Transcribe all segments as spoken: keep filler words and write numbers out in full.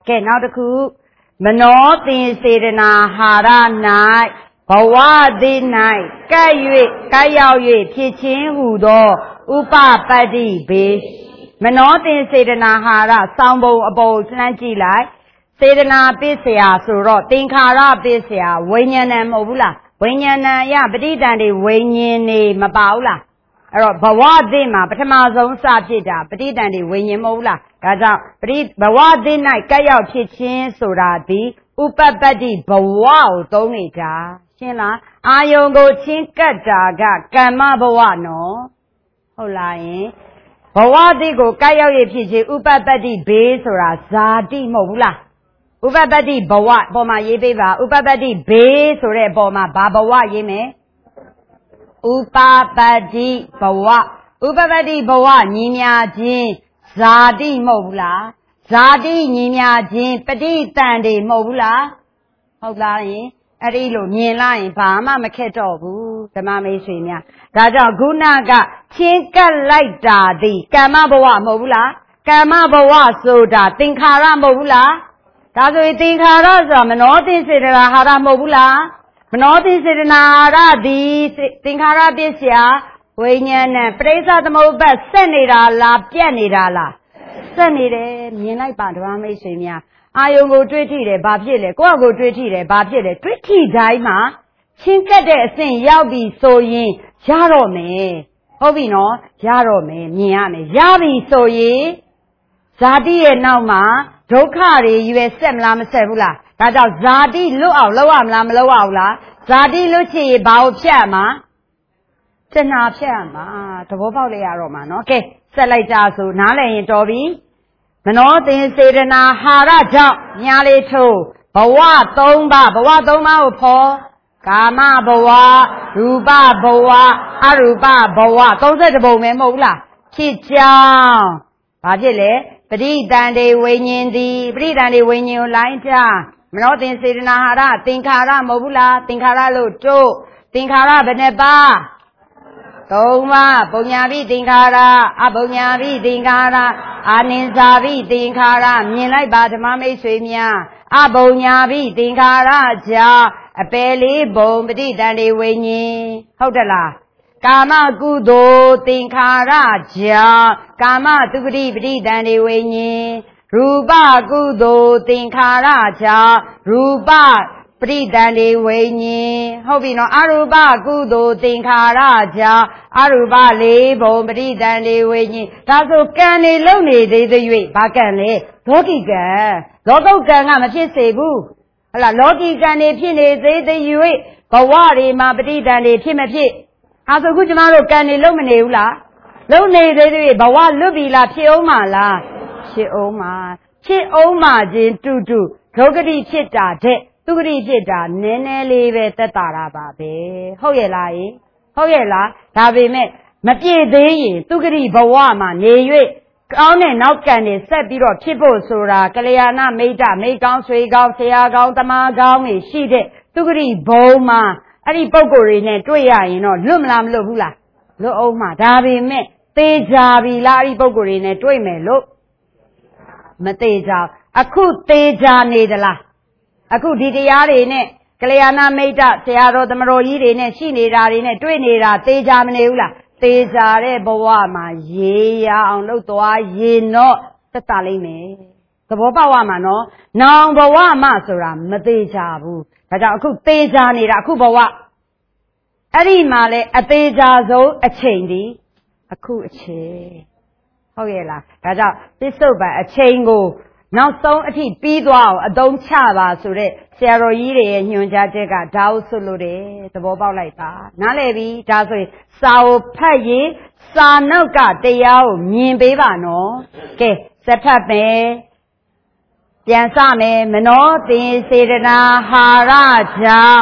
ကဲနောက်တစ်ခုမနောသင်စေတနာဟာရ၌ဘဝသည်၌ကဲ့၍ကဲ့ရောက်၍ဖြစ်ခြင်းဟူသောဥပပတ္တိဘေမနောသင်စေတနာဟာရစောင်းပုံအပေါ်လှမ်းကြည့်လိုက်စေတနာပစ္စယဆိုတော့သင်္ခါရပစ္စယဝိညာဏမဟုတ်ဘူးလားဝိညာဏယပဋိတန်တွေဝိညာဉ်နေမပါဘူးလားအဲ့တော့ဘဝသစ်မှာပထမဆုံးစဖြစ်တာပဋိတန်တွေဝိညာဉ်မဟုတ်လားဒါကြောင့်ပဋိဘဝသစ်၌ကဲ့ရောက်ဖြစ်ခြင်းဆိုတာဒီဥပပတ္တိဘဝကိုသုံးနေတာရှင်းလားအာယုံကိုချင်းကပ်တာကကမ္မဘဝနော်ဟုတ်လားယင်ဘဝသစ်ကိုကဲ့ရောက်ရဖြစ်ခြင်းဥပပတ္တိဘေးဆိုတာဇာတိမဟုတ်ဘူးလားဥပပတ္တိဘဝပေါ်မှာရေးပေးပါဥပပတ္တိဘေးဆိုတဲ့ပေါ်မှာဘာဘဝရေးမယ်ဥပပတ္တိဘဝဥပပတ္တိဘဝညီညာခြင်းဇာတိမဟုတ်ဘူးလားဇာတိညီညာခြင်းပဋိတန်တွေမဟုတ်ဘူးလားဟုတ်လားယင်အဲ့ဒီလိုမြင်လိုက်ရင်ဘာမှမခက်တော့ဘူးဓမ္မမိတ်ဆွေများဒါကြောင့်ခုနကချင်းကပ်လိုက်တာဒီကမ္မဘဝမဟုတ်ဘူးလားကမ္မဘဝဆိုတာသင်္ခါရမဟုတ်ဘူးလားဒါဆိုရင်သင်္ခါရဆိုတာမနောသင်စေတနာဟာရမဟုတ်ဘူးလားမနောသင်စေတနာဟာရဒီသင်္ခါရပစ္စယဝိညာဏပရိစ္ဆသမုပ္ပါဆက်နေတာလားပြတ်နေတာလားဆက်နေတယ်မြင်လိုက်ပါဓမ္မမိတ်ဆွေများအာယုံကိုတွေးထိတယ်ဘာဖြစ်လဲကိုယ့်အကိုတွေးထိတယ်ဘာဖြစ်လဲတွေးထိတိုင်းမှာချင်းကပ်တဲ့အဆင့်ရောက်ပြီဆိုရင်ရတော့မယ်ဟုတ်ပြီနော်ရတော့မယ်မြင်ရမယ်ရပြီဆိုရင်ဇာတိရဲ့နောက်မှာဒုက္ခတွေရွယ်ဆက်မလားမဆက်ဘူးလားဒါကြောင့်ဇာတိလွတ်အောင်လုပ်ရမလားမလုပ်ရဘူးလားဇာတိလွတ်ချင်ဘာကိုဖြတ်မှာတဏှာဖြတ်မှာသဘောပေါက်လေရတော့မှာနော်ကဲဆက်လိုက်ကြဆိုနားလည်ရင်တော်ပြီမနောသင်စေတနာဟာရကြောင့်ညာလေးထိုးဘဝသုံးပါးဘဝသုံးပါးကိုဖော်ကာမဘဝရူပဘဝအရူပဘဝသုံးဆယ့်တစ်ပုံပဲမဟုတ်ဘူးလားဖြစ်ကြောင်းဘာဖြစ်လဲပဋိတန်တွေဝိညာဉ်သည်ပဋိတန်တွေဝိညာဉ်ကိုလိုင်းကြမနောသင်စေတနာဟာရသင်္ခါရမဟုတ်ဘူးလားသင်္ခါရလို့တို့သင်္ခါရဘယ်နှပါးသုံးပါးပုံညာပိသင်္ခါရအပုံညာပိသင်္ခါရအာနိဇာပိသင်္ခါရမြင်လိုက်ပါဓမ္မမိတ်ဆွေများအပုံညာပိသင်္ခါရကြောင့်အပယ်လေးဘုံပဋိတန်တွေဝိညာဉ်ဟုတ်တယ်လားကာမကုသိုလ်သင်္ခါရကြောင့်ကာမတုဂတိပဋိတန်တွေဝိညာဉ်ရူပကုသိုလ်သင်္ခါရကြောင့်ရူပပဋိတန်တွေဝိညာဉ်ဟုတ်ပြီနော်အရူပကုသိုလ်သင်္ခါရကြောင့်အရူပလေးဘုံပဋိတန်တွေဝိညာဉ်ဒါဆိုကံတွေလုံနေသေးသေး၍ဘာကံလဲလောကီကံလောကုတ်ကံကမဖြစ်စေဘူးဟလာလောကီကံတွေဖြစ်နေသေးသေး၍ဘဝတွေမှာပဋိတန်တွေဖြစ်မဖြစ်အဲဆိုခုကျမတို့ကံတွေလုံမနေဘူးလားလုံနေသေးသေးဘဝလွတ်ပြီလားဖြစ်အောင်မလားဖြစ်အောင်မဖြစ်အောင်မခြင်းတူတူဒုက္ခတိဖြစ်တာတဲ့သူဂတိဖြစ်တာနည်းနည်းလေးပဲသက်သာတာပါပဲဟုတ်ရဲ့လားယင်ဟုတ်ရဲ့လားဒါပေမဲ့မပြည့်သေးရင်သူဂတိဘဝမှာနေ၍ကောင်းတဲ့နောက်ကံတွေဆက်ပြီးတော့ဖြစ်ဖို့ဆိုတာကလျာဏမိတ်တမိတ်ကောင်းဆွေကောင်းဆရာကောင်းတမန်ကောင်းတွေရှိတဲ့သူဂတိဘုံမှာအဲ့ဒီပုံကိုယ်တွေနဲ့တွေ့ရရင်တော့လွတ်မလားမလွတ်ဘူးလားလွတ်အောင်မှာဒါပေမဲ့သေချာပြီလားအဲ့ဒီပုံကိုယ်တွေနဲ့တွေ့မယ်လို့မသေးချာအခုသေချာနေသလားအခုဒီတရားတွေနဲ့ကလျာဏမိတ်တဆရာတော်သမတော်ကြီးတွေနဲ့ရှိနေတာတွေနဲ့တွေ့နေတာသေချာမနေဘူးလားသေချာတဲ့ဘဝမှာရေရအောင်လုပ်သွားရင်တော့သက်သာလိမ့်မယ်သဘောပေါက်ရမှာနော်နောင်ဘဝမှာဆိုတာမသေးချာဘူးဒါကြောင့်အခုသေချာနေတာအခုဘဝအဲ့ဒီမှာလဲအသေးချာဆုံးအချိန်ဒီအခုအချိန်ဟုတ်ရဲ့လားဒါကြောင့်ပစ္စုပန်အချိန်ကိုနောက်ဆုံးအထိပြီးသွားအောင်အသုံးချပါဆိုတဲ့ဆရာတော်ကြီးတွေရဲ့ညွှန်ကြားချက်ကဒါကိုဆိုလို့တယ်သဘောပေါက်လိုက်ပါနားလည်ပြီဒါဆိုရင်စာကိုဖတ်ရင်စာနောက်ကတရားကိုမြင်ပေးပါနော်ကဲစက်ဖတ်မယ်ပြန်စမယ်မနောသင်စေတနာဟာရကြောင့်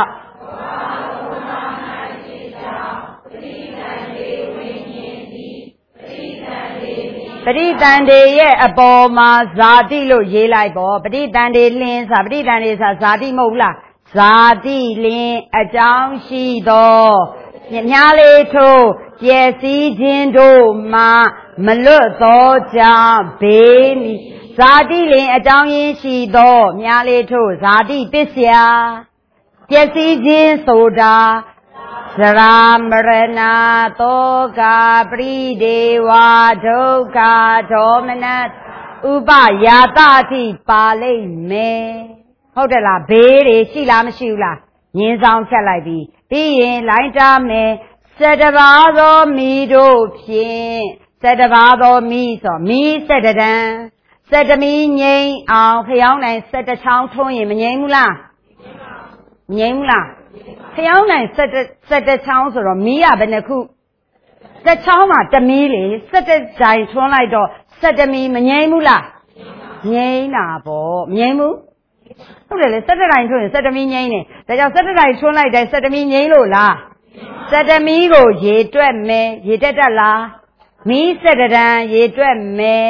ပဋိတန်တွေရဲ့အပေါ်မှာဇာတိလို့ရေးလိုက်ပေါ့ပဋိတန်တွေလင်းစာပဋိတန်တွေစာဇာတိမဟုတ်လားဇာတိလင်းအကြောင်းရှိသောမြားလေးထိုးကျက်စည်းခြင်းတို့မှာမလွတ်သောကြောင့်ဘေးမိဇာတိလင်အကြောင်းရင်းရှိသောမြားလေးထို့ဇာတိပစ္စယပျက်စီးခြင်းဆိုတာဇရာမရဏသောကပရိဒေဝဒုက္ခဒေါမနဥပယာတတိပါလိမ့်မယ်ဟုတ်တယ်လားဘေးတွေရှိလားမရှိဘူးလားညင်းဆောင်ချက်လိုက်ပြီးပြီးရင်လိုင်းတာမယ်စတပါးသောမိတို့ဖြင့်စတပါးသောမိဆိုမိစတတံစတမီငိမ့်အောင်ဖျောင်းနိုင်စတချောင်းထုံးရင်မငိမ့်ဘူးလားမငိမ့်ဘူးလားဖျောင်းနိုင်စတစတချောင်းဆိုတော့မီးရဘယ်နှခုစတချောင်းမှာတမီးလေစတကြိုင်ထွန်းလိုက်တော့စတမီမငိမ့်ဘူးလားငိမ့်တာပေါ့မငိမ့်ဘူးဟုတ်တယ်လေစတတိုင်ထွန်းရင်စတမီငိမ့်နေဒါကြောင့်စတတိုင်ထွန်းလိုက်တိုင်းစတမီငိမ့်လို့လားစတမီကိုရေတွက်မယ်ရေတက်တက်လားမီးစတတံရေတွက်မယ်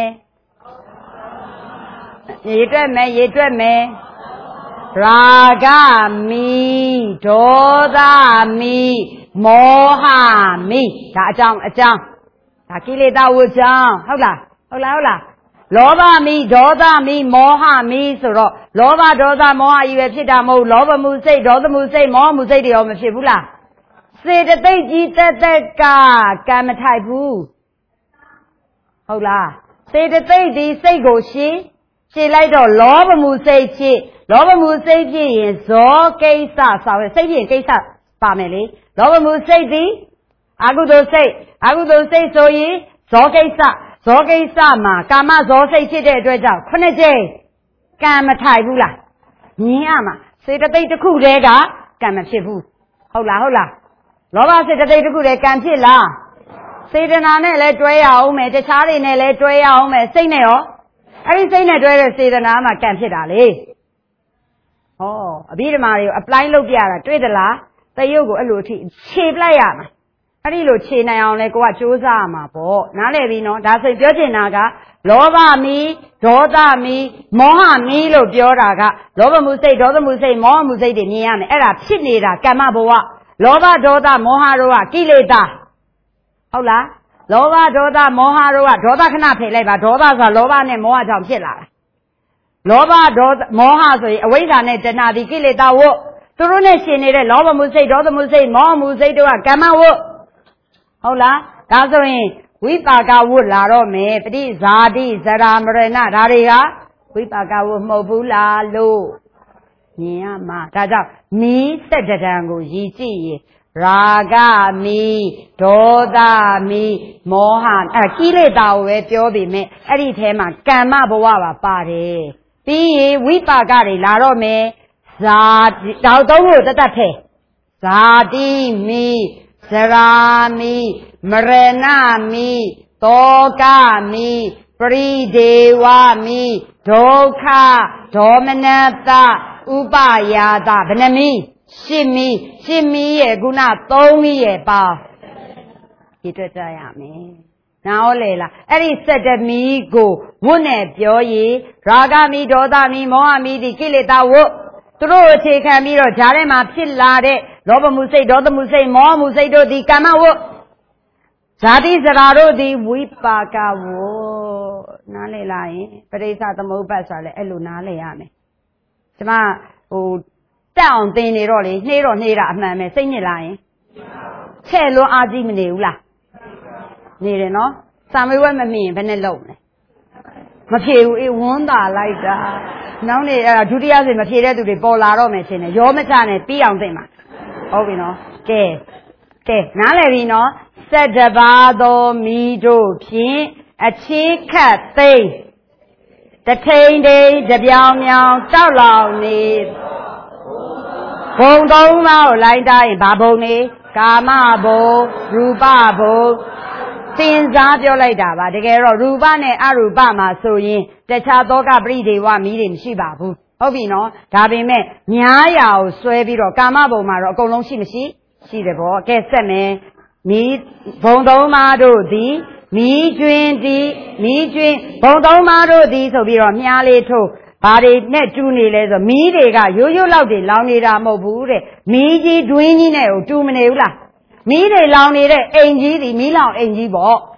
ရေတွက်မယ်ရေတွက်မယ်ရာဂမိဒေါသမီမောဟမိဒါအကြောင်းအကြောင်းဒါကိလေသာဝတ်ကြောင်းဟုတ်လားဟုတ်လားဟုတ်လားလောဘမိဒေါသမိမောဟမိဆိုတော့လောဘဒေါသမောဟကြီးပဲဖြစ်တာမဟုတ်လောဘမှုစိတ်ဒေါသမှုစိတ်မောဟမှုစိတ်တွေရောမဖြစ်ဘူးလားစေတသိက်ကြီးတက်တက်ကကံမထိုက်ဘူးဟုတ်လားစေတသိက်ဒီစိတ်ကိုရှင်းရှင်းလိုက်တော့လောဘမှုစိတ်ဖြစ်လောဘမှုစိတ်ဖြစ်ရင်ဇောကိစ္စဆောင်ရစိတ်ဖြစ်ရင်ကိစ္စပါမယ်လေလောဘမှုစိတ်သည်အကုသိုလ်စိတ်အကုသိုလ်စိတ်ဆိုရင်ဇောကိစ္စဇောကိစ္စမှာကာမဇောစိတ်ဖြစ်တဲ့အတွက်ကြောင့်ခုနှစ်ကြိမ်ကံမထိုက်ဘူးလားမြင်ရမှာစေတသိက်တစ်ခုတည်းကကံမဖြစ်ဘူးဟုတ်လားဟုတ်လားလောဘစေတသိက်တစ်ခုတည်းကံဖြစ်လားစေတနာနဲ့လည်းတွဲရအောင်မယ်တခြားတွေနဲ့လည်းတွဲရအောင်မယ်စိတ်နဲ့ရောအဲ့ဒီစိတ်နဲ့တွဲတဲ့စေတနာမှာကံဖြစ်တာလေဟောအဘိဓမ္မာတွေကို apply လုပ်ပြတာတွေ့သလားတရုပ်ကိုအဲ့လိုအထိခြေပလိုက်ရမှာအဲ့ဒီလိုခြေနိုင်အောင်လဲကိုကစူးစမ်းရမှာပေါ့နားလည်ပြီနော်ဒါဆိုပြောချင်တာကလောဘမီဒေါသမီမောဟမီလို့ပြောတာကလောဘမှုစိတ်ဒေါသမှုစိတ်မောဟမှုစိတ်တွေမြင်ရမယ်အဲ့ဒါဖြစ်နေတာကမ္မဘဝလောဘဒေါသမောဟတို့ကကိလေသာဟုတ်လားလောဘဒေါသမောဟတို့ကဒေါသခဏဖယ်လိုက်ပါဒေါသဆိုတာလောဘနဲ့မောဟကြောင့်ဖြစ်လာတာလောဘဒေါသမောဟဆိုရင်အဝိဇ္ဇာနဲ့တဏှာဒီကိလေသာဝတ်သူတို့နဲ့ရှင်နေတဲ့လောဘမှုစိတ်ဒေါသမှုစိတ်မောဟမှုစိတ်တို့ကကမ္မဝတ်ဟုတ်လားဒါဆိုရင်ဝိပါကဝတ်လာတော့မယ်ပဋိဇာတိဇရာမရဏဒါတွေကဝိပါကဝတ်မဟုတ်ဘူးလားလို့မြင်ရမှာဒါကြောင့်မီးစက်တံကိုရည်ကြည့်ရင်ရာဂမိဒေါသမီမောဟအဲကိလေသာကိုပဲပြောပေမဲ့အဲ့ဒီထဲမှာကမ္မဘဝပါပါတယ်ပြီးရင်ဝိပါကတွေလာတော့မယ်ဇာတိတောက်သုံးလို့တတ်တတ်ဖဲဇာတိမိဇရာမိမရဏမိတောကမိပရိဒေဝမိဒုက္ခဒေါမနတဥပယာတဘယ်နှမိရှစ်မီရှစ်မီရဲ့ခုနသုံးမီရဲ့ပါဒီတွေ့ကြရမယ်နားဟောလေလားအဲ့ဒီစက်တမီကိုဝတ်နဲ့ပြောရင်ရာဂမီဒေါသမီမောဟမီဒီကိလေသာဝတ်သူတို့အခြေခံပြီးတော့ဂျားထဲမှာဖြစ်လာတဲ့လောဘမှုစိတ်ဒေါသမှုစိတ်မောဟမှုစိတ်တို့ဒီကာမဝတ်ဇာတိစရာတို့ဒီဝိပါကဝတ်နားလေလားရင်ပရိစ္ဆသမုပ္ပါဒ်ဆိုတာလေအဲ့လိုနားလေရမယ်ကျမဟိုတက်အောင်သင်နေတော့လေနှေးတော့နှေးတာအမှန်ပဲစိတ်ညစ်လာရင်ချဲ့လွန်းအားကြီးမနေဘူးလားနေတယ်နော်စာမေးပွဲမမြင်ဘယ်နဲ့လုံးလဲမဖြေဘူးအေးဝန်းတာလိုက်တာနောက်နေအဲ့ဒါဒုတိယဆိုမဖြေတဲ့သူတွေပေါ်လာတော့မယ်ရှင်နေရောမချနဲ့ပြီးအောင်သိမှာဟုတ်ပြီနော်ကဲကဲနားလည်ပြီနော်စက်တပါးသောမိတို့ဖြင့်အခြေခတ်သိမ့်တထိန်တိန်တပြောင်မြောင်တောက်လောင်နေဘုံသုံးပါးကိုလိုက်တာရင်ဘာဘုံနေကာမဘုံရူပဘုံသင်စားပြောလိုက်တာပါတကယ်တော့ရူပနဲ့အရူပမှာဆိုရင်တခြားသောကပရိဒေဝမီးတွေမရှိပါဘူးဟုတ်ပြီနော်ဒါပေမဲ့ညားရာကိုဆွဲပြီးတော့ကာမဘုံမှာတော့အကုန်လုံးရှိမရှိရှိတယ်ဗောကဲဆက်မယ်မီးဘုံသုံးပါးတို့သည်မီးကျွင်းသည်မီးကျွင်းဘုံသုံးပါးတို့သည်ဆိုပြီးတော့မြားလေးထိုးဘာတွေနဲ့တူနေလဲဆိုမီးတွေကရိုးရိုးလောက်တွေလောင်နေတာမဟုတ်ဘူးတဲ့မီးကြီးတွင်းကြီးနဲ့ကိုတူမနေဘူးလားမီးတွေလောင်နေတဲ့အိမ်ကြီးဒီမီးလောင်အိမ်ကြီးပေါ့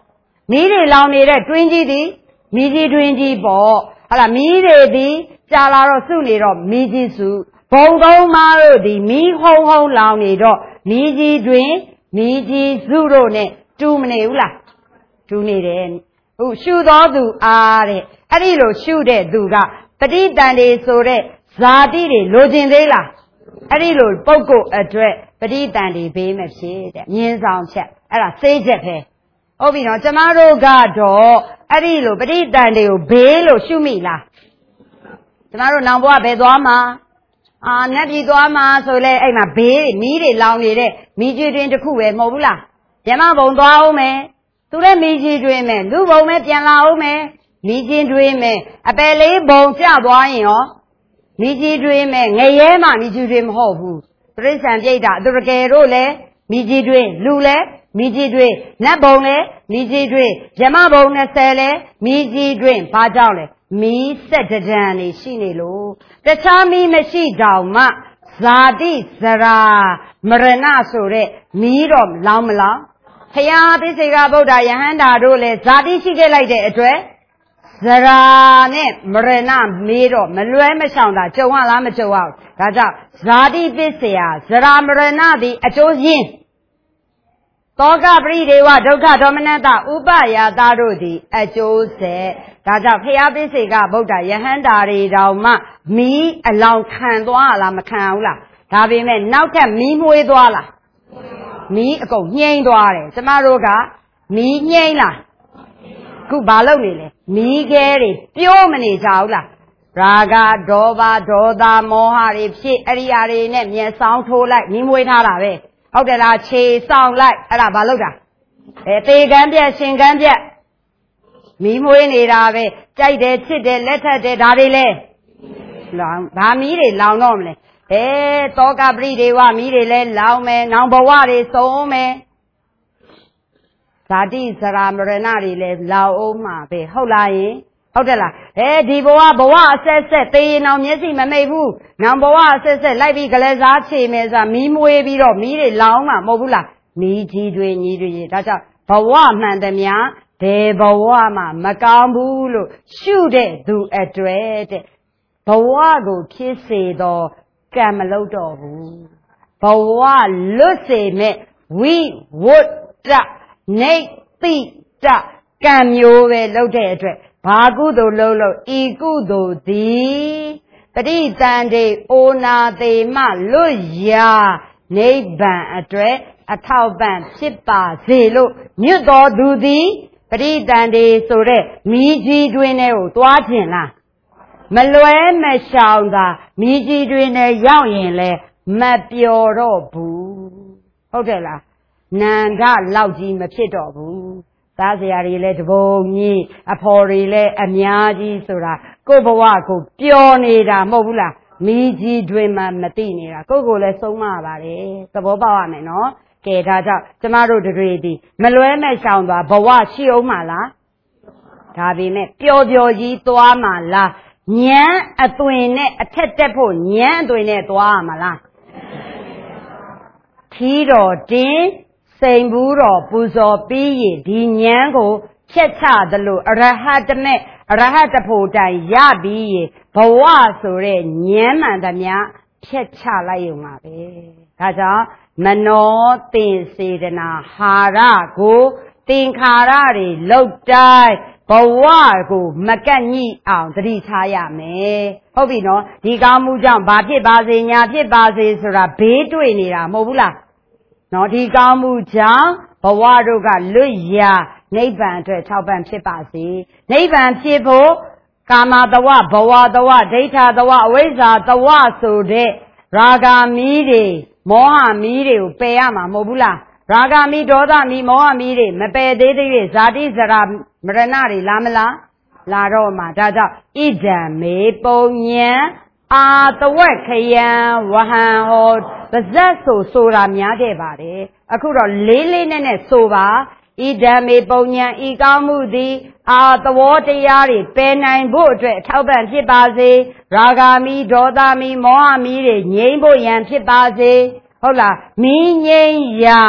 မီးတွေလောင်နေတဲ့တွင်းကြီးသည်မီးကြီးတွင်းကြီးပေါ့ဟာလားမီးတွေသည်ကြာလာတော့စုနေတော့မီးကြီးစုဘုံသုံးပါးတို့သည်မီးဟုံးဟုံးလောင်နေတော့မီးကြီးတွင်မီးကြီးစုတို့နဲ့တူမနေဘူးလားတူနေတယ်ဟုတ်ရှုသောသူအားတဲ့အဲ့ဒီလိုရှုတဲ့သူကပဋိတန်တွေဆိုတဲ့ဇာတိတွေလိုချင်သေးလားအဲ့ဒီလိုပုဂ္ဂိုလ်အတွက်ပဋိတန်တွေဘေးမဖြစ်တဲ့မြင်းဆောင်ချက်အဲ့ဒါစေးချက်ပဲဟုတ်ပြီနော်ကျမတို့ကတော့အဲ့ဒီလိုပဋိတန်တွေကိုဘေးလို့ရှုမိလားကျမတို့နောင်ဘဝဘယ်သွားမှာအာနတ်ပြည်သွားမှာဆိုလဲအဲ့မှာဘေးမီးတွေလောင်နေတဲ့မီးကြီးတွင်တစ်ခုပဲမဟုတ်ဘူးလားမြမဘုံသွားအောင်မယ်သူလည်းမီးကြီးတွင်မယ်လူဘုံပဲပြန်လာအောင်မယ်မီးကြီးတွင်မယ်အပယ်လေးဘုံကျသွားရင်ရောမီးကြီးတွင်မယ်ငရဲမှမီးကြီးတွင်မဟုတ်ဘူးတိရစ္ဆာန်ပြိတ္တာအသူရကယ်တို့လည်းမီးကြီးတွင်လူလည်းမီးကြီးတွင်နတ်ဘုံလည်းမီးကြီးတွင်မြမဘုံနှစ်ဆယ်လည်းမီးကြီးတွင်ဘာကြောင့်လဲမီးဆက်တံနေရှိနေလို့တခြားမီးမရှိတောင်မှဇာတိဇရာမရဏဆိုတဲ့မီးတော့လောင်မလောင်ဖယားပိစိကဗုဒ္ဓယဟန္တာတို့လည်းဇာတိရှိခဲ့လိုက်တဲ့အတွက်ဇရာနဲ့မရဏမေးတော့မလွဲမရှောင်တာကြုံရလားမကြုံရဘူးဒါကြောင့်ဇာတိပိစိယဇရာမရဏသည်အကျိုးရင်းတောကပရိဒေဝဒုက္ခဒေါမနတဥပယာသတို့သည်အကျိုးဆက်ဒါကြောင့်ဖျားပိစိကဗုဒ္ဓယဟန္တာတွေတောင်မှမီးအလောင်ခံသွားလားမခံဘူးလားဒါပေမဲ့နောက်ထပ်မီးမွေးသွားလားမီးအကုန်ညှိမ့်သွားတယ်ကျမတို့ကမီးညှိမ့်လားခုဘာလုပ်နေလဲမီးခဲတွေပြိုးမနေကြဘူးလားရာဂဒေါဘဒေါသမောဟတွေဖြစ်အရိယာတွေနဲ့မျက်စောင်းထိုးလိုက်မီးမွေးထားတာပဲဟုတ်တယ်လားခြေဆောင်လိုက်အဲ့ဒါဘာလုပ်တာအဲတေကံပြက်ရှင်ကံပြက်မီးမွေးနေတာပဲကြိုက်တယ်ချစ်တယ်လက်ထက်တယ်ဒါတွေလဲလောင်ဘာမီးတွေလောင်တော့မလဲအဲတောကပရိဒေဝမီးတွေလဲလောင်မယ်နောင်ဘဝတွေဆုံးမယ်ဇာတိဇရာမရဏတွေလဲလောင်အောင်မှာပဲဟုတ်လားယင်ဟုတ်တယ်လားအဲဒီဘဝဘဝအဆက်ဆက်သေရင်အောင်မျက်စိမမိတ်ဘူးနောင်ဘဝအဆက်ဆက်လိုက်ပြီးကလေးစားချေမယ်ဆိုတာမီးမွေးပြီးတော့မီးတွေလောင်မှာမဟုတ်ဘူးလားမီးကြီးတွေညီတွေဒါကြောင့်ဘဝမှန်သမျှဒေဘဝမှာမကောင်းဘူးလို့ရှုတဲ့သူအတွက်တဲ့ဘဝကိုဖြစ်စေတော့ကံမလုပ်တော့ဘူးဘဝလွတ်စေမဲ့ဝိဝတ္တနေတိတကံမျိုးပဲလုပ်တဲ့အတွက်ဘာကုသိုလ်လုပ်လို့ဤကုသိုလ်သည်ပဋိသန္ဓေအိုနာသေးမှလွတ်ရာနိဗ္ဗာန်အတွက်အထောက်ပံ့ဖြစ်ပါစေလို့မြတ်တော်သူသည်ပဋိသန္ဓေဆိုတဲ့မီးကြီးတွင်ထဲကိုသွားခြင်းလားမလွဲမရှောင်သာမီးကြီးတွင်ထဲရောက်ရင်လဲမပျော်တော့ဘူးဟုတ်တယ်လားနန္ဒလောက်ကြီးမဖြစ်တော့ဘူးသားစရာတွေလည်းတပုံကြီးအဖော်တွေလည်းအများကြီးဆိုတာကိုယ့်ဘဝကိုပျော်နေတာမဟုတ်ဘူးလားမီးကြီးတွင်မှမသိနေတာကိုယ့်ကိုယ်လည်းဆုံးမပါလေသဘောပေါက်ရမယ်နော်ကဲဒါကြောင့်ကျမတို့တွေဒီမလွဲမဲ့ရှောင်သွားဘဝရှိအောင်မလားဒါပေမဲ့ပျော်ပျော်ကြီးသွားမှာလားဉာဏ်အသွင်နဲ့အထက်တက်ဖို့ဉာဏ်အသွင်နဲ့သွားရမှာလားထီးတော်တင်းစိန်ဘူးတော်ပူဇော်ပြီးရင်ဒီဉာဏ်ကိုဖြတ်ချသလိုအရဟတမေအရဟတဖို့တိုင်ရပြီးရင်ဘဝဆိုတဲ့ဉာဏ်မှန်သမျှဖြတ်ချလိုက်ရုံပါပဲဒါကြောင့်မနောသင်္စေတနာဟာရကိုသင်္ခါရတွေလောက်တိုင်းဘဝကိုမကန့်ညိအောင်သတိထားရမယ်ဟုတ်ပြီနော်ဒီကောင်းမှုကြောင့်ဘာဖြစ်ပါစေညာဖြစ်ပါစေဆိုတာဘေးတွေ့နေတာမဟုတ်ဘူးလားနော်ဒီကောင်းမှုကြောင့်ဘဝတို့ကလွတ်ရာနိဗ္ဗာန်အတွက်ထောက်ပံ့ဖြစ်ပါစေနိဗ္ဗာန်ဖြစ်ဖို့ကာမတဝဘဝတဝဒိဋ္ဌတဝအဝိဇ္ဇာတဝဆိုတဲ့ရာဂမီးတွေမောဟမီးတွေကိုပယ်ရမှာမဟုတ်ဘူးလားရာဂမီးဒေါသမီးမောဟမီးတွေမပယ်သေးသေး၍ဇာတိဇရာမရဏတွေလာမလားလာတော့မှာဒါကြောင့်ဣဒံမေပုံညံအာတဝက်ခယံဝဟံဟောပါဇက်ဆိုဆိုတာများခဲ့ပါတယ်အခုတော့လေးလေးနဲ့နဲ့ဆိုပါဣဒံမေပုံညံဤကောင်းမှုသည်အာသဝတရားတွေပယ်နိုင်ဖို့အတွက်အထောက်ပံ့ဖြစ်ပါစေရာဂမီဒေါသမီမောဟမီတွေငြိမ်းဖို့ရန်ဖြစ်ပါစေဟုတ်လားမီးငြိမ်းရာ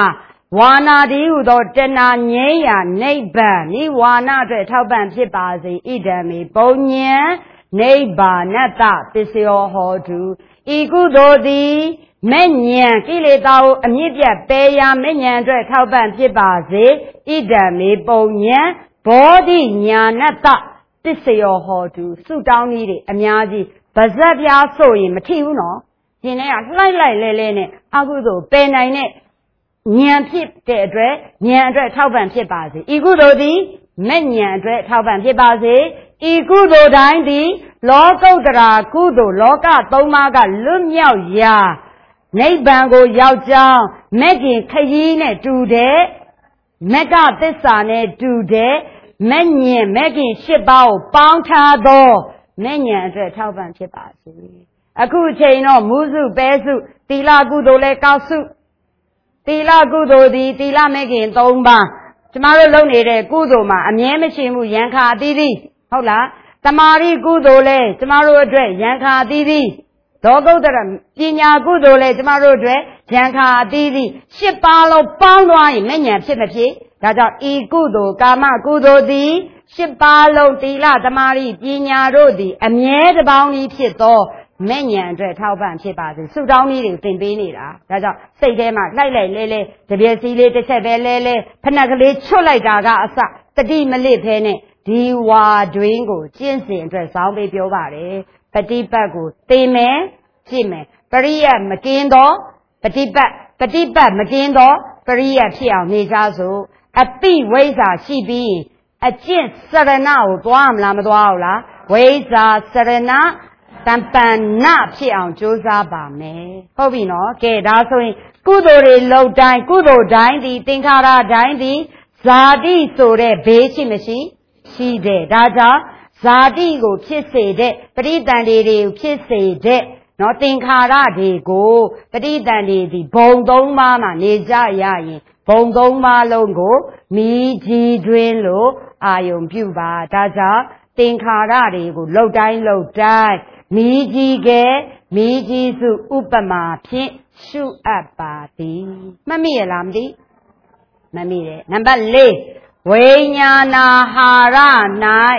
ဝါနာတိဟုသောတဏှာငြိမ်းရာနိဗ္ဗာန်နိဝါဏအတွက်ထောက်ပံ့ဖြစ်ပါစေဣဒံမေပုံညံနိဗ္ဗာနတပစ္စယောဟောတုဤကုသိုလ်သည်မဲ့ညံကိလေသာကိုအမြင့်ပြတ်ပယ်ရာမဲ့ညံအတွက်ထောက်ပံ့ဖြစ်ပါစေဣဒံမေပုံညံဘောဓိညာဏတပစ္စယောဟောတုဆုတောင်းနည်းတွေအများကြီးဗဇက်ပြားဆိုရင်မထီဘူးနော်ရှင်ထဲကလှိုက်လိုက်လဲလဲနဲ့အကုသိုလ်ပယ်နိုင်တဲ့ဉာဏ်ဖြစ်တဲ့အတွက်ဉာဏ်အတွက်ထောက်ပံ့ဖြစ်ပါစေဤကုသိုလ်သည်မဲ့ဉာဏ်အတွက်ထောက်ပံ့ဖြစ်ပါစေဤကုသိုလ်တိုင်းသည်လောကုတ္တရာကုသိုလ်လောကသုံးပါးကလွတ်မြောက်ရာနိဗ္ဗာန်ကိုရောက်ကြောင်းမဲ့ခင်ခရီးနဲ့တူတဲ့မက္ကသစ္စာနဲ့တူတဲ့မဲ့ဉာဏ်မဲ့ခင်ရှစ်ပါးကိုပေါင်းထားသောမဲ့ဉာဏ်အတွက်ထောက်ပံ့ဖြစ်ပါစေအခုချိန်တော့မူစုပဲစုသီလကုသိုလ်လဲကောက်စုသီလကုသိုလ်သည်သီလမဲ့ခင်သုံးပါးကျမတို့လုပ်နေတဲ့ကုသိုလ်မှာအမြဲမရှိမှုယံခါအသီးသီးဟုတ်လားတမာရီကုသိုလ်လဲကျမတို့အတွက်ယံခါအသီးသီးဒေါဂုတ္တရပညာကုသိုလ်လဲကျမတို့အတွက်ယံခါအသီးသီးရှစ်ပါးလုံးပေါင်းသွားရင်မဲ့ဉာဏ်ဖြစ်မဖြစ်ဒါကြောင့်ဤကုသိုလ်ကာမကုသိုလ်သည်ရှစ်ပါးလုံးသီလတမာရီပညာတို့သည်အမြဲတပေါင်းဤဖြစ်သောမဲ့ဉာဏ်အတွက်ထောက်ပံ့ဖြစ်ပါစေဆုတောင်းနည်းတွေကိုသင်ပေးနေတာဒါကြောင့်စိတ်ထဲမှာလှိုက်လိုက်လဲလဲတပြည့်စီလေးတစ်ချက်ပဲလဲလဲဖဏကလေးချွတ်လိုက်တာကအစတတိမလစ်ဖဲနဲ့ဒီဝါတွင်းကိုကျင့်စဉ်အတွက်ဇောင်းပေးပြောပါတယ်ပฏิပတ်ကိုသိမယ်ကြည့်မယ်ပရိယတ်မကင်းသောပฏิပတ်ပฏิပတ်မကင်းသောပရိယတ်ဖြစ်အောင်နေကြစို့အပိဝိဇ္ဇာရှိပြီးအကျင့်စရဏကိုသွားမလားမသွားဘူးလားဝိဇ္ဇာစရဏတံပန္နဖြစ်အောင်ကြိုးစားပါမယ်ဟုတ်ပြီနော်ကဲဒါဆိုရင်ကုသိုလ်တွေလုပ်တိုင်းကုသိုလ်တိုင်းဒီသင်္ခါရတိုင်းဒီဇာတိဆိုတဲ့ဘေးရှိမရှိရှိတယ်ဒါကြောင့်ဇာတိကိုဖြစ်စေတဲ့ပရိသန္ဓေတွေကိုဖြစ်စေတဲ့နော်သင်္ခါရတွေကိုပရိသန္ဓေဒီဘုံသုံးပါးမှာနေကြရရင်ဘုံသုံးပါးလုံးကိုမိကြီးတွင်လို့အာယုံပြုပါဒါကြောင့်သင်္ခါရတွေကိုလှုပ်တိုင်းလှုပ်တိုင်းမိကြီးကဲမိကြီးစုဥပမာဖြင့်ရှုအပ်ပါသည်မှတ်မိရလားမသိမမိတယ်နံပါတ်လေးဝိညာဏဟာရ၌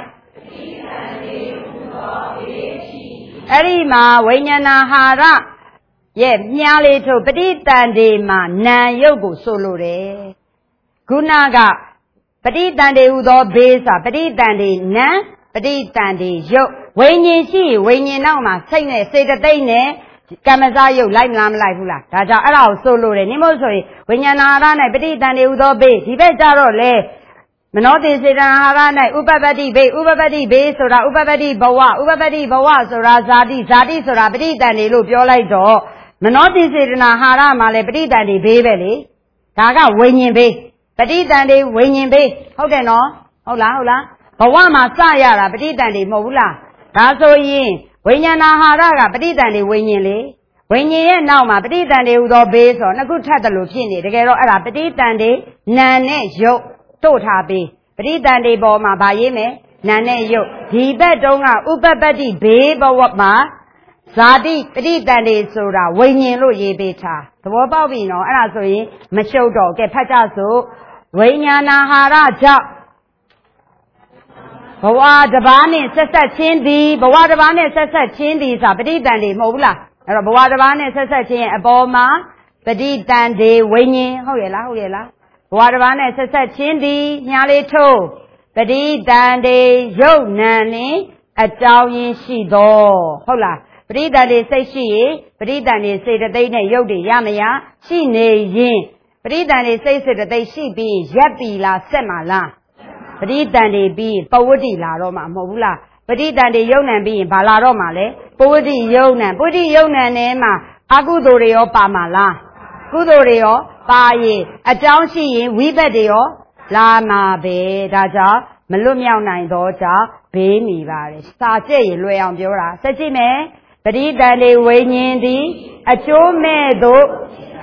အဲ့ဒီမှာဝိညာဏဟာရရဲ့မြားလေးထုတ်ပဋိသန္ဓေမှာနာယုတ်ကိုဆိုလိုတယ်ခုနကပဋိသန္ဓေဟူသောဘေးစာပဋိသန္ဓေနံပဋိသန္ဓေယုတ်ဝိညာဉ်ရှိဝိညာဉ်နောက်မှာစိတ်နဲ့စေတသိက်နဲ့ကမ္မဇယုတ်လိုက်မလားမလိုက်ဘူးလားဒါကြောင့်အဲ့ဒါကိုဆိုလိုတယ်နိမို့ဆိုရင်ဝိညာဏဟာရ၌ပဋိသန္ဓေဟူသောဘေးဒီဘက်ကြတော့လေမနောတိစေတနာဟာရ၌ဥပပတ္တိဘေးဥပပတ္တိဘေးဆိုတာဥပပတ္တိဘဝဥပပတ္တိဘဝဆိုတာဇာတိဇာတိဆိုတာပဋိသန္ဓေလို့ပြောလိုက်တော့မနောတိစေတနာဟာရမှာလည်းပဋိသန္ဓေဘေးပဲလေဒါကဝိညာဉ်ဘေးပဋိသန္ဓေဝိညာဉ်ဘေးဟုတ်တယ်နော်ဟုတ်လားဟုတ်လားဘဝမှာစရတာပဋိသန္ဓေမဟုတ်ဘူးလားဒါဆိုရင်ဝိညာဏဟာရကပဋိသန္ဓေဝိညာဉ်လေဝိညာဉ်ရဲ့နောက်မှာပဋိသန္ဓေဟူသောဘေးဆိုနှစ်ခုထပ်တယ်လို့ဖြစ်နေတကယ်တော့အဲ့ဒါပဋိသန္ဓေနာနဲ့ယုတ်တို့ထားပြီးပဋိသန္ဓေပေါ်မှာဗာရေးမယ်နာနဲ့ယုတ်ဒီဘက်တုန်းကဥပပတ္တိဘေးဘဝမှာဇာတိပဋိသန္ဓေဆိုတာဝိညာဉ်လို့ရေးပေးထားသဘောပေါက်ပြီနော်အဲ့ဒါဆိုရင်မရှုပ်တော့ကဲဖတ်ကြစို့ဝိညာဏဟာရကြောင့်ဘဝတစ်ပါးနဲ့ဆက်ဆက်ချင်းသည်ဘဝတစ်ပါးနဲ့ဆက်ဆက်ချင်းသည်ဆိုတာပဋိသန္ဓေမဟုတ်ဘူးလားအဲ့တော့ဘဝတစ်ပါးနဲ့ဆက်ဆက်ချင်းရဲ့အပေါ်မှာပဋိသန္ဓေဝိညာဉ်ဟုတ်ရဲ့လားဟုတ်ရဲ့လားဘဝတစ်ပါးနဲ့ဆက်ဆက်ချင်းသည်ညာလေးထိုးပဋိသန္ဓေယုတ်နံနှင့်အကြောင်းရင်းရှိသောဟုတ်လားပဋိသန္ဓေစိတ်ရှိရင်ပဋိသန္ဓေစေတသိက်နဲ့ယုတ်တွေရမရရှိနေရင်ပဋိသန္ဓေစိတ်စေတသိက်ရှိပြီးရက်ပြီလားဆက်မှာလားပဋိသန္ဓေပြီးပဝတ္တိလာတော့မှာမဟုတ်ဘူးလားပဋိသန္ဓေယုတ်နံပြီးရင်ဘာလာတော့မှာလဲပဝတ္တိယုတ်နံပဝတ္တိယုတ်နံထဲမှာအကုသိုလ်တွေရောပါမှာလားကုသိုလ်တွေရောပါရင်အကြောင်းရှိရင်ဝိဘတ်တွေရောလာမှာပဲဒါကြောင့်မလွတ်မြောက်နိုင်တော့ကြောင့်ဘေးမိပါတယ်စာကျက်ရင်လွယ်အောင်ပြောတာဆက်ကြည့်မယ်ပဋိသန္ဓေဝိညာဉ်သည်အကျိုးမဲ့သို့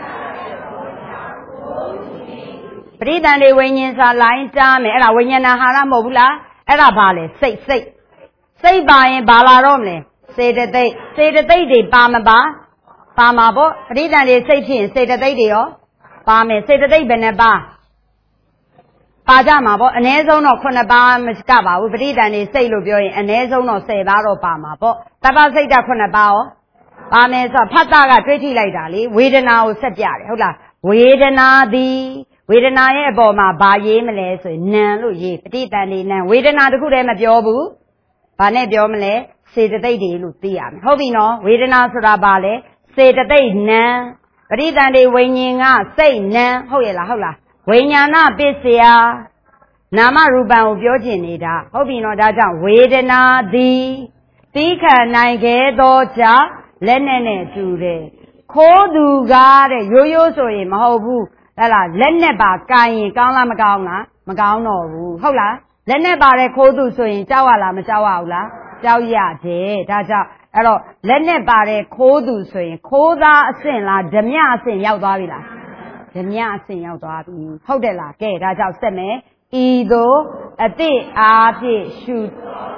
ပဋိသန္ဓေဝိညာဉ်စာလိုင်းတားမယ်အဲ့ဒါဝိညာဏဟာရမဟုတ်ဘူးလားအဲ့ဒါဘာလဲစိတ်စိတ်စိတ်ပါရင်ဘာလာတော့မလဲစေတသိက်စေတသိက်တွေပါမပါပါမှာပေါ့ပဋိသန္ဓေစိတ်ဖြစ်ရင်စေတသိက်တွေရောပါမယ်စေတသိက်ဘယ်နှပါပါကြမှာပေါ့အနည်းဆုံးတော့ခုနှစ်ပါးမကပါဘူးပဋိသန္ဓေစိတ်လို့ပြောရင်အနည်းဆုံးတော့ဆယ်ပါးတော့ပါမှာပေါ့တပ္ပစိတ်ဓာတ်ခုနှစ်ပါးရောပါမယ်ဆိုတော့ဖတ်တာကတွေးကြည့်လိုက်တာလေဝေဒနာကိုဆက်ပြတယ်ဟုတ်လားဝေဒနာသည်ဝေဒနာရဲ့အပေါ်မှာဘာရေးမလဲဆိုရင်နာလို့ရေးပဋိသန္ဓေနာဝေဒနာတခုတည်းမပြောဘူးဘာနဲ့ပြောမလဲစေတသိက်တွေလို့သိရမယ်ဟုတ်ပြီနော်ဝေဒနာဆိုတာဘာလဲစေတသိက်နာပဋိသန္ဓေဝိညာဉ်ကစိတ်နာဟုတ်ရဲ့လားဟုတ်လားဝိညာဏပစ္စယနာမရူပံကိုပြောကျင်နေတာဟုတ်ပြီနော်ဒါကြောင့်ဝေဒနာသည်သိခံနိုင်ခဲ့သောကြောင့်လက်နဲ့နဲ့တူတယ်ခိုးသူကားတဲ့ရိုးရိုးဆိုရင်မဟုတ်ဘူးဟဲ့လားလက်နဲ့ပါကိုင်ရင်ကောင်းလားမကောင်းလားမကောင်းတော့ဘူးဟုတ်လားလက်နဲ့ပါတဲ့ခိုးသူဆိုရင်ကြောက်ရလားမကြောက်ရဘူးလားကြောက်ရတယ်ဒါကြောင့်အဲ့တော့လက်နဲ့ပါတဲ့ခိုးသူဆိုရင်ခိုးသားအဆင့်လားဓမြအဆင့်ရောက်သွားပြီလားဓမြအဆင့်ရောက်သွားပြီဟုတ်တယ်လားကဲဒါကြောင့်ဆက်မယ်ဤသို့အတိအားဖြင့်ရှု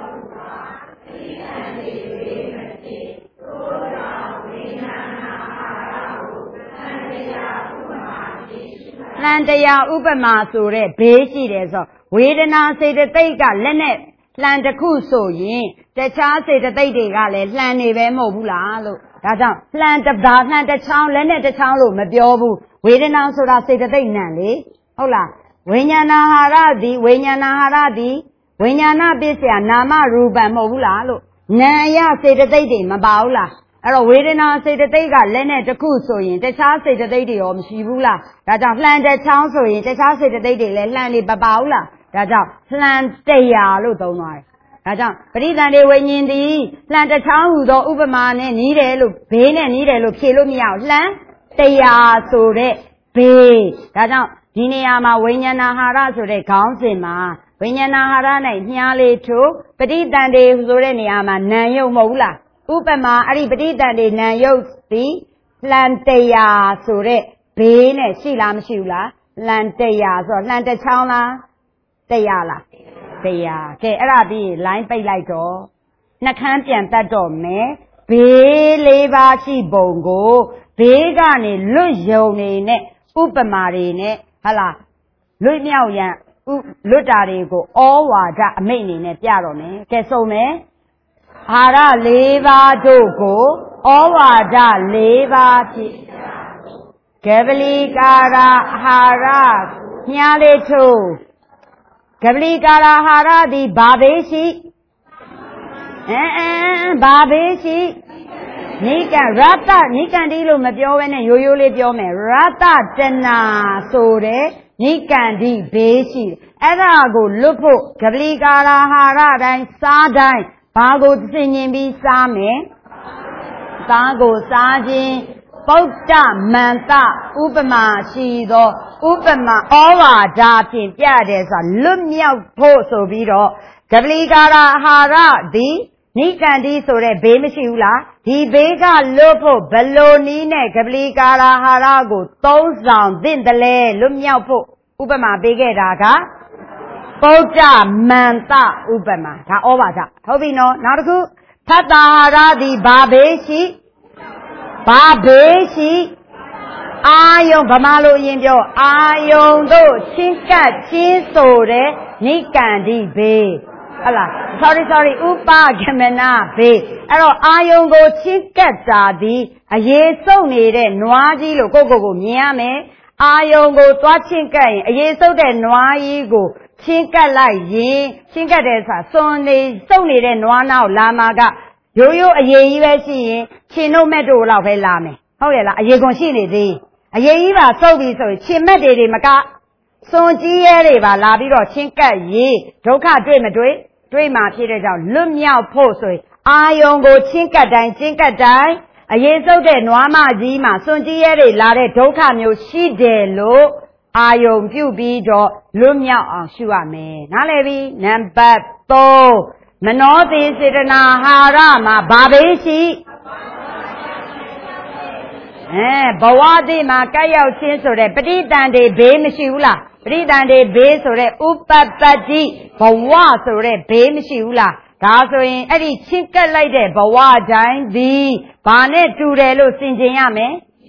လန်တရားဥပမာဆိုတဲ့ဘေးရှိတယ်ဆိုဝေဒနာစေတသိက်ကလက်နဲ့လှန်တစ်ခုဆိုရင်တခြားစေတသိက်တွေကလည်းလှန်နေပဲမဟုတ်ဘူးလားလို့ဒါကြောင့်လှန်တစ်ပါးလှန်တစ်ချောင်းလက်နဲ့တစ်ချောင်းလို့မပြောဘူးဝေဒနာဆိုတာစေတသိက်နံလေဟုတ်လားဝိညာဏဟာရသည်ဝိညာဏဟာရသည်ဝိညာဏပစ္စယနာမရူပံမဟုတ်ဘူးလားလို့နာယစေတသိက်တွေမပါဘူးလားအဲ့တော့ဝေဒနာစေတသိက်ကလက်နဲ့တစ်ခုဆိုရင်တခြားစေတသိက်တွေရောမရှိဘူးလားဒါကြောင့်လှန်တစ်ချောင်းဆိုရင်တခြားစေတသိက်တွေလည်းလှန်နေမပါဘူးလားဒါကြောင့်လှန်တရားလို့သုံးသွားတယ်ဒါကြောင့်ပဋိသန္ဓေဝိညာဉ်သည်လှန်တစ်ချောင်းဟူသောဥပမာနဲ့နီးတယ်လို့ဘေးနဲ့နီးတယ်လို့ဖြေလို့မရဘူးလှန်တရားဆိုတဲ့ဘေးဒါကြောင့်ဒီနေရာမှာဝိညာဏဟာရဆိုတဲ့ခေါင်းစဉ်မှာဝိညာဏဟာရ၌မြားလေးထိုးပဋိသန္ဓေဆိုတဲ့နေရာမှာနာယုံမဟုတ်ဘူးလားဥပမာအဲ့ဒီပဋိသန္ဓေနာယုတ်သည်လှန်တရားဆိုတဲ့ဘေးနဲ့ရှိလားမရှိဘူးလားလှန်တရားဆိုတော့လှန်တစ်ချောင်းလားတရားလားတရားကဲအဲ့ဒါပြီးလိုင်းပိတ်လိုက်တော့နှခမ်းပြန်တတ်တော့မယ်ဘေးလေးပါးရှိပုံကိုဘေးကနေလွတ်ယုံနေနဲ့ဥပမာတွေနဲ့ဟာလားလွတ်မြောက်ရန်လွတ်တာတွေကိုဩဝါဒအမိန့်အနေနဲ့ပြတော့မယ်ကဲဆုံးမယ်အာရလေးပါးတို့ကိုဩဝါဒလေးပါးဖြင့်ကဗလီကာရအာဟာရမြားလေးထိုးကဗလီကာရအာဟာရသည်ဘာဘေးရှိအဲအဲဘာဘေးရှိနိကံရတနိကံတိလို့မပြောဘဲနဲ့ရိုးရိုးလေးပြောမယ်ရတတနာဆိုတဲ့နိကံတိဘေးရှိအဲ့ဒါကိုလွတ်ဖို့ကဗလီကာရအာဟာရတိုင်းစားတိုင်းဘာကိုသင်ញင်ပြီးစားမယ်သားကိုစားခြင်းပုဒ္ဒမန္တဥပမာရှိသောဥပမာဩဝါဒဖြင့်ပြတယ်ဆိုတာလွတ်မြောက်ဖို့ဆိုပြီးတော့ကဗလီကာရအာဟာရသည်နိကံတိဆိုတဲ့ဘေးမရှိဘူးလားဒီဘေးကလွတ်ဖို့ဘလို့နည်းနဲ့ကဗလီကာရအာဟာရကိုသုံးဆောင်သင့်တယ်လဲလွတ်မြောက်ဖို့ဥပမာပေးခဲ့တာကပုဒ္ဒမန္တဥပမာဒါဩဝါဒဟုတ်ပြီနော်နောက်တစ်ခုသတ္တဟာရသည်ဘာဘေးရှိဘာဘေးရှိအာယုံဗမာလိုအရင်ပြောအာယုံတို့ချင်းကပ်ချင်းဆိုတဲ့နိကံတိဘေးဟုတ်လား sorry sorry ဥပဂမနာဘေးအဲ့တော့အာယုံကိုချင်းကပ်တာသည်အရေးစုပ်နေတဲ့နွားကြီးလို့ကိုကိုကိုမြင်ရမယ်အာယုံကိုသွားချင်းကပ်ရင်အရေးစုပ်တဲ့နွားကြီးကိုချင်းကပ်လိုက်ရင်ချင်းကပ်တယ်ဆိုတာစွန်နေစုပ်နေတဲ့နွားနောက်လာမှာကရိုးရိုးအရေးကြီးပဲရှိရင်ချင်းတို့မဲ့တို့လောက်ပဲလာမယ်ဟုတ်ရဲ့လားအရေးကွန်ရှိနေသေးအရေးကြီးပါစုပ်ပြီးဆိုရင်ချင်းမဲ့တွေတွေမကစွန်ကြီးရဲတွေပါလာပြီးတော့ချင်းကပ်ရေးဒုက္ခတွေ့မတွေ့တွေ့မှဖြစ်တဲ့ကြောင့်လွတ်မြောက်ဖို့ဆိုရင်အာယုံကိုချင်းကပ်တိုင်းချင်းကပ်တိုင်းအရေးစုပ်တဲ့နွားမကြီးမှာစွန်ကြီးရဲတွေလာတဲ့ဒုက္ခမျိုးရှိတယ်လို့အာယုံပြုပြီးတော့လွတ်မြောက်အောင်ရှုရမယ်နားလည်ပြီနံပါတ်သုံးမနောတိစေတနာဟာရမှာဘာဘေးရှိအဲဘဝတိမှာကပ်ရောက်ခြင်းဆိုတဲ့ပဋိသန္ဓေဘေးမရှိဘူးလားပဋိသန္ဓေဘေးဆိုတဲ့ဥပပတ္တိဘဝဆိုတဲ့ဘေးမရှိဘူးလားဒါဆိုရင်အဲ့ဒီချင်းကပ်လိုက်တဲ့ဘဝတိုင်းသည်ဘာနဲ့တူတယ်လို့ဆင်ခြင်ရမယ်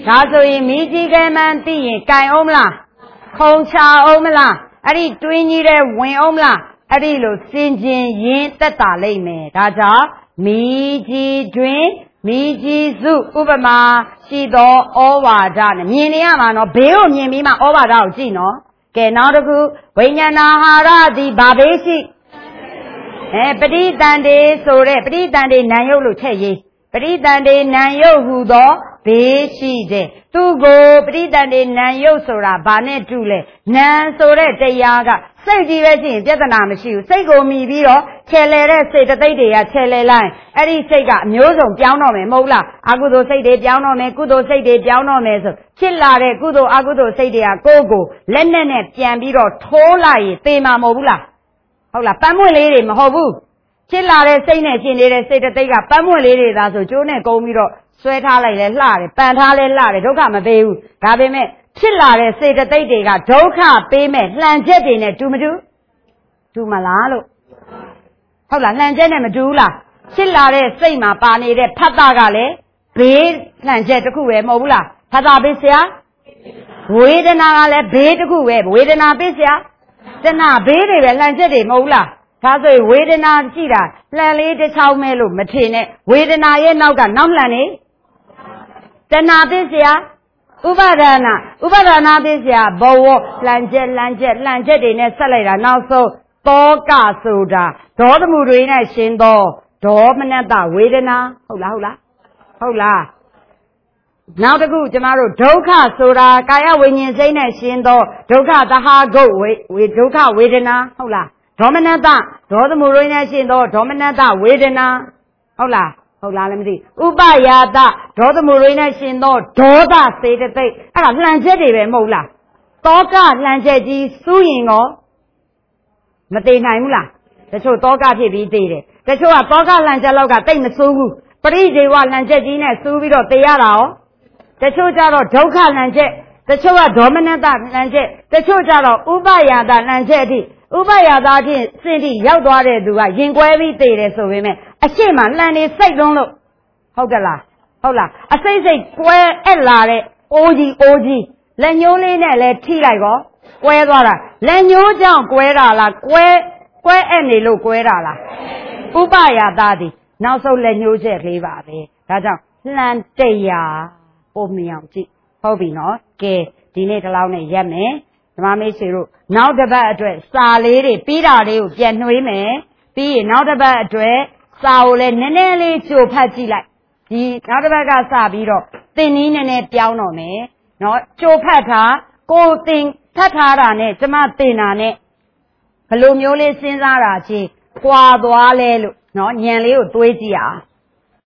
ဒါဆိုရင်မိကြီးကဲမှန်းသိရင်ကြိုင်အောင်မလားခုံချအောင်မလားအဲ့ဒီတွင်းကြီးတဲ့ဝင်အောင်မလားအဲ့ဒီလိုစင်ကျင်ရင်းတက်တာလိမ့်မယ်ဒါကြောင့်မိကြီးတွင်မိကြီးစုဥပမာရှိသောဩဝါဒနဲ့မြင်နေရမှာနော်ဘေးကိုမြင်ပြီးမှဩဝါဒကိုကြည့်နော်ကဲနောက်တစ်ခုဝိညာဏဟာရသည်ဘာဘေးရှိအဲပဋိသန္ဓေဆိုတဲ့ပဋိသန္ဓေနံယုတ်လို့ထည့်ရေးပဋိသန္ဓေနံယုတ်ဟူသောဘေးရှိတဲ့သူကိုပဋိသန္ဓေနံယုတ်ဆိုတာဘာနဲ့တူလဲနံဆိုတဲ့တရားကစိတ်ကြီးပဲရှိရင်ပြဿနာမရှိဘူးစိတ်ကိုမြည်ပြီးတော့ခြေလဲတဲ့စိတ်တသိက်တွေကခြေလဲလိုက်အဲ့ဒီစိတ်ကအမျိုးစုံပြောင်းတော့မယ်မဟုတ်လားအကုသိုလ်စိတ်တွေပြောင်းတော့မယ်ကုသိုလ်စိတ်တွေပြောင်းတော့မယ်ဆိုဖြစ်လာတဲ့ကုသိုလ်အကုသိုလ်စိတ်တွေကကိုယ့်ကိုလက်နဲ့နဲ့ပြန်ပြီးတော့ထိုးလိုက်ရင်သေမှာမဟုတ်ဘူးလားဟုတ်လားပန်းမွင့်လေးတွေမဟုတ်ဘူးဖြစ်လာတဲ့စိတ်နဲ့ရှင်နေတဲ့စိတ်တသိက်ကပန်းမွင့်လေးတွေသာဆိုကျိုးနဲ့ကုန်းပြီးတော့ဆွဲထားလိုက်လဲလှတယ်ပန်ထားလဲလှတယ်ဒုက္ခမပေးဘူးဒါပေမဲ့ဖြစ်လာတဲ့စေတသိက်တွေကဒုက္ခပေးမဲ့လှန်ချက်တွေနဲ့တူမတူတူမလားလို့ဟုတ်လားလှန်ချက်နဲ့မတူဘူးလားဖြစ်လာတဲ့စိတ်မှာပါနေတဲ့ဖတ်တာကလည်းဘေးလှန်ချက်တစ်ခုပဲမဟုတ်ဘူးလားဖတ်တာပေးဆရာဝေဒနာကလည်းဘေးတစ်ခုပဲဝေဒနာပေးဆရာတဏှာဘေးတွေပဲလှန်ချက်တွေမဟုတ်ဘူးလားဒါဆိုရင်ဝေဒနာရှိတာလှန်လေးတစ်ချောင်းမဲလို့မထင်နဲ့ဝေဒနာရဲ့နောက်ကနောက်လှန်နေတဏှာပေးဆရာဥပါဒနာဥပါဒနာပေးဆရာဘဝလှန်ချက်လှန်ချက်လှန်ချက်တွေနဲ့ဆက်လိုက်တာနောက်ဆုံးတောကဆိုတာဒေါသမှုတွေနဲ့ရှင်သောဒေါမနတဝေဒနာဟုတ်လားဟုတ်လားဟုတ်လားနောက်တစ်ခုကျမတို့ဒုက္ခဆိုတာကာယဝိညာဉ်စိတ်နဲ့ရှင်သောဒုက္ခသဟာဂုတ်ဝေဒုက္ခဝေဒနာဟုတ်လားဒေါမနတဒေါသမှုတွေနဲ့ရှင်သောဒေါမနတဝေဒနာဟုတ်လားဟုတ်လားလည်းမသိဥပယာတဒေါသမှုတွေနဲ့ရှင်သောဒေါသစေတသိက်အဲ့ဒါလှန်ချက်တွေပဲမဟုတ်လားတောကလှန်ချက်ကြီးစူးရင်ရောမသိနိုင်ဘူးလားတချို့တောကဖြစ်ပြီးသိတယ်တချို့ကတောကလှန်ချက်လောက်ကတိတ်မစူးဘူးပရိဒေဝလှန်ချက်ကြီးနဲ့စူးပြီးတော့သိရတာရောတချို့ကြတော့ဒုက္ခလှန်ချက်တချို့ကဒေါမနတလှန်ချက်တချို့ကြတော့ဥပယာတလှန်ချက်အထိဥပယာတဖြင့်စင်တိရောက်သွားတဲ့သူကရင်ကွဲပြီးသိတယ်ဆိုပေမဲ့အရှိမလှန်နေစိတ်လုံးလို့ဟုတ်ကလားဟုတ်လားအစိတ်စိတ်ကွဲအက်လာတဲ့အိုးကြီးအိုးကြီးလက်ညှိုးလေးနဲ့လည်းထိလိုက်ကောကွဲသွားတာလက်ညှိုးကြောင့်ကွဲတာလားကွဲကွဲအက်နေလို့ကွဲတာလားဥပယာတသည်နောက်ဆုံးလက်ညှိုးချက်လေးပါပဲဒါကြောင့်လှန်တရားပုံမြောင်ကြည့်ဟုတ်ပြီနော်ကဲဒီနေ့ဒီလောက်နဲ့ရက်မယ်ဓမ္မမိတ်ဆွေတို့နောက်တစ်ပတ်အတွက်စာလေးတွေပြီးတာလေးကိုပြန်နှွေးမယ်ပြီးရင်နောက်တစ်ပတ်အတွက်စာကိုလည်းနည်းနည်းလေးကြိုဖတ်ကြည့်လိုက်ဒီနောက်တစ်ပတ်ကစပြီးတော့သင်နည်းနည်းနည်းပြောင်းတော့မယ်နော်ကြိုဖတ်တာကိုသင်ဖတ်ထားတာနဲ့ကျမသင်တာနဲ့ဘယ်လိုမျိုးလေးစဉ်းစားတာချင်းကွာသွားလဲလို့နော်ဉာဏ်လေးကိုတွေးကြည့်အောင်